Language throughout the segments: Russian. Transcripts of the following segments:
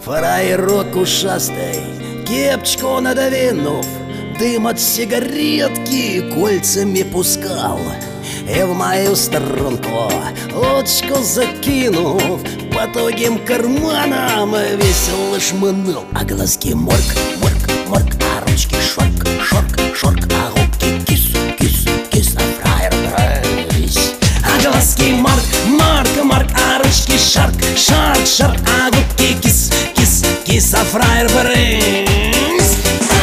Фраерок ушастый, кепочку надвинув, дым от сигаретки кольцами пускал. И в мою сторонку удочку закинув, по тугим карманам весело шмынул. А глазки морк, морк, морк, а ручки шорк, шорк, шорк, а губки кис, кис, кис, а фраер брысь. А глазки марк, марк, марк, а ручки шарк, шарк, шарк, а губки кис, кис, кис, а фраер брысь.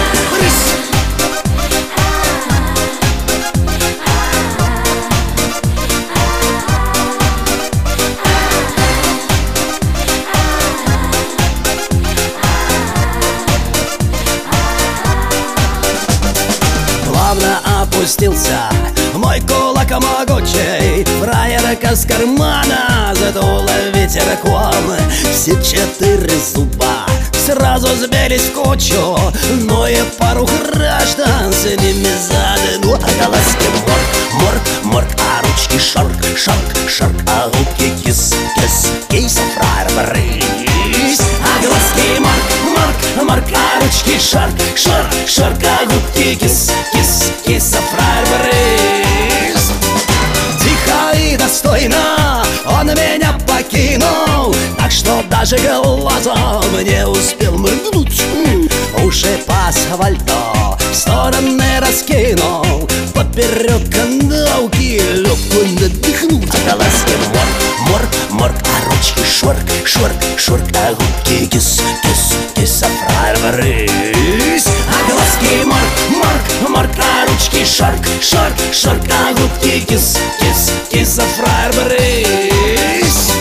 Плавно опустился мой кулак могучий, фраерка с кармана задуло ветерком. Все 4 зуба сразу сбились в кучу, но и пару граждан с ними заодно. А голоски морк, морк, морк, а ручки шарк, шарк, шарк, а губки кис, кис, кис, а фраер брысь. А глазки марк, марк, марк, а ручки шарк, шарк, шарк, а губки кис, кис, кис, а фраер брысь. Тихо и достойно он меня покинул, так что даже глазом не успел моргнуть. Уже по асфальту в стороны раскинул, поперек канавки легко надыхнул. А голоски морк, морк, морк, а ручки шорк, шорк, шорк, а губки кис, кис, кис, а фраер брысь. А глазки морк, морк, морк, а ручки шарк, шарк, шарк, а губки кис, кис, кис, а фраер брысь.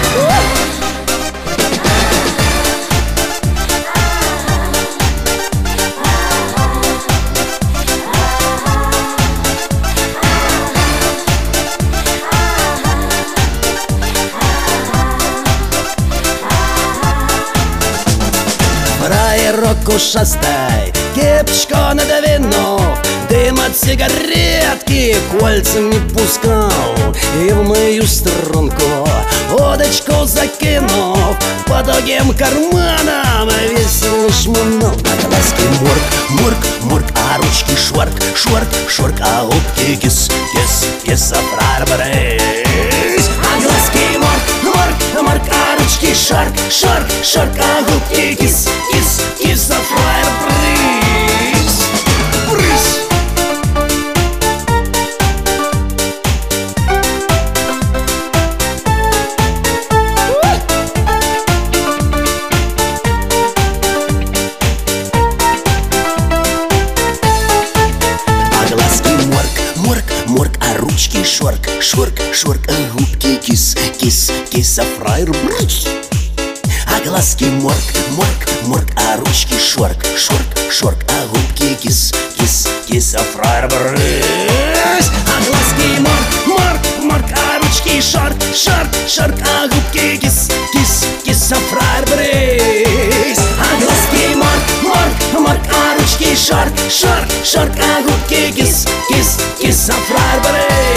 Фраерок ушастай, кепочку надвинув, дым от сигаретки кольцами пускал. И в мою струнку удочку закинув, по тугим карманам весело шмынул. А глазки морк, морк, морк, а ручки шорк, шорк, шорк, а губки кис, кис, кис, а фраер брысь. А глазки морк, морк, морк, а ручки шарк, шарк, шарк, а губки кис, кис, кис, а фраер брысь. Брысь. Морк, а ручки шорк, шорк, шорк, а губки кис, кис, кис, а фраер брысь. А глазки морк, морк, морк, а ручки шорк, шорк, шорк, а губки кис, кис, кис, а фраер брысь. А глазки морк, морк, морк, а ручки шарк, шарк, шарк, а губки кис, кис, кис, а фраер брысь. А глазки морк, морк, морк, а ручки шарк, шарк, шарк, а губки кис, кис, кис, а фраер брысь.